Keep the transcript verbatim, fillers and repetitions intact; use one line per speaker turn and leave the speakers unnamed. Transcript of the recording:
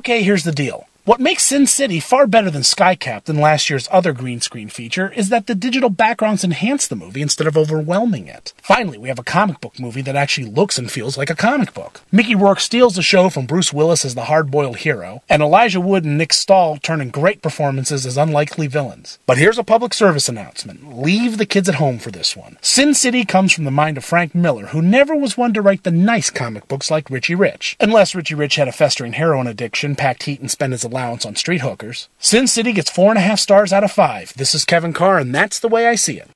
Okay, here's the deal. What makes Sin City far better than Skycap than last year's other green screen feature is that the digital backgrounds enhance the movie instead of overwhelming it. Finally, we have a comic book movie that actually looks and feels like a comic book. Mickey Rourke steals the show from Bruce Willis as the hard-boiled hero, and Elijah Wood and Nick Stahl turn in great performances as unlikely villains. But here's a public service announcement. Leave the kids at home for this one. Sin City comes from the mind of Frank Miller, who never was one to write the nice comic books like Richie Rich. Unless Richie Rich had a festering heroin addiction, packed heat, and spent his allowance on street hookers. Sin City gets four and a half stars out of five. This is Kevin Carr, and that's the way I see it.